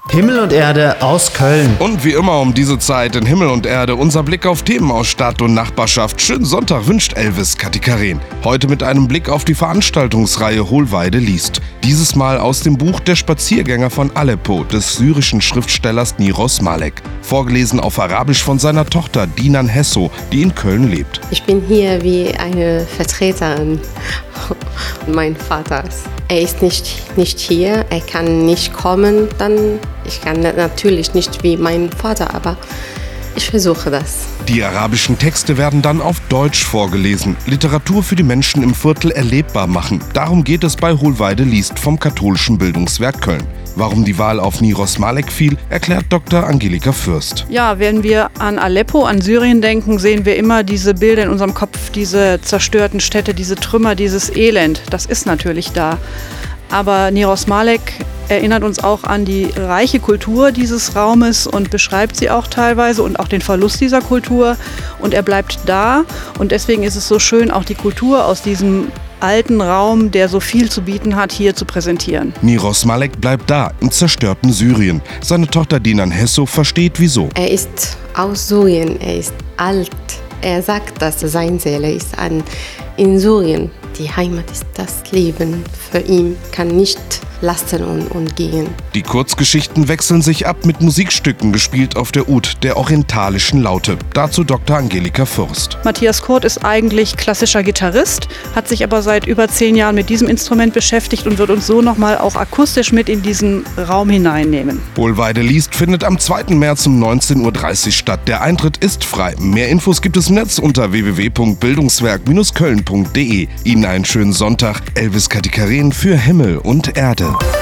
Himmel und Erde aus Köln. Und wie immer um diese Zeit in Himmel und Erde unser Blick auf Themen aus Stadt und Nachbarschaft. Schönen Sonntag wünscht Elvis Katikaren. Heute mit einem Blick auf die Veranstaltungsreihe Hohlweide liest. Dieses Mal aus dem Buch Der Spaziergänger von Aleppo des syrischen Schriftstellers Niros Malek. Vorgelesen auf Arabisch von seiner Tochter Dinan Hesso, die in Köln lebt. Ich bin hier wie eine Vertreterin mein Vaters. Er ist nicht hier, er kann nicht kommen, ich kann natürlich nicht wie mein Vater, aber ich versuche das. Die arabischen Texte werden dann auf Deutsch vorgelesen. Literatur für die Menschen im Viertel erlebbar machen. Darum geht es bei Hohlweide liest vom katholischen Bildungswerk Köln. Warum die Wahl auf Niros Malek fiel, erklärt Dr. Angelika Fürst. Ja, wenn wir an Aleppo, an Syrien denken, sehen wir immer diese Bilder in unserem Kopf, diese zerstörten Städte, diese Trümmer, dieses Elend. Das ist natürlich da. Aber Niros Malek erinnert uns auch an die reiche Kultur dieses Raumes und beschreibt sie auch teilweise und auch den Verlust dieser Kultur. Und er bleibt da und deswegen ist es so schön, auch die Kultur aus diesem alten Raum, der so viel zu bieten hat, hier zu präsentieren. Niros Malek bleibt da, im zerstörten Syrien. Seine Tochter Dinan Hesso versteht, wieso. Er ist aus Syrien, er ist alt. Er sagt, dass seine Seele ist in Syrien. Die Heimat ist das Leben. Für ihn kann nicht lasten und gehen. Die Kurzgeschichten wechseln sich ab mit Musikstücken, gespielt auf der Ud der orientalischen Laute. Dazu Dr. Angelika Fürst. Matthias Kurt ist eigentlich klassischer Gitarrist, hat sich aber seit über 10 Jahren mit diesem Instrument beschäftigt und wird uns so nochmal auch akustisch mit in diesen Raum hineinnehmen. Hohlweide liest findet am 2. März um 19:30 Uhr statt. Der Eintritt ist frei. Mehr Infos gibt es im Netz unter www.bildungswerk-köln.de. Ihnen einen schönen Sonntag. Elvis Katikaren für Himmel und Erde.